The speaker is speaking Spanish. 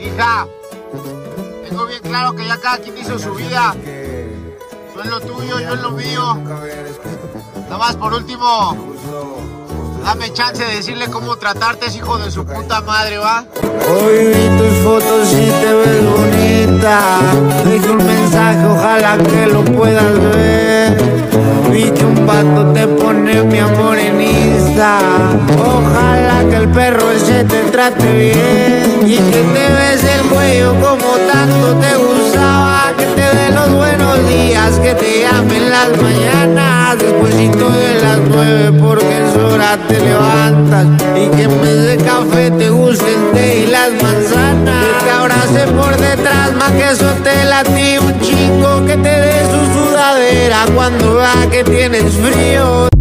Hija, tengo bien claro que ya cada quien hizo su vida. Tú en lo tuyo, yo en lo mío. Nada más por último, dame chance de decirle cómo tratarte, es hijo de su puta madre, ¿va? Hoy vi tus fotos y te ves bonita. Dejé un mensaje, ojalá que lo puedas ver. Vi que un vato te pone mi amor en Insta. Ojalá que el perro ese te trate bien y que te bese el cuello como tanto te gustaba. Que te dé los buenos días, que te llame en las mañanas despuesito de las 9 porque es hora te levantas. Y que en vez de café te guste el té y las manzanas. Que te abrace por detrás, más que eso te late un chingo. Que te dé su sudadera cuando vea que tienes frío.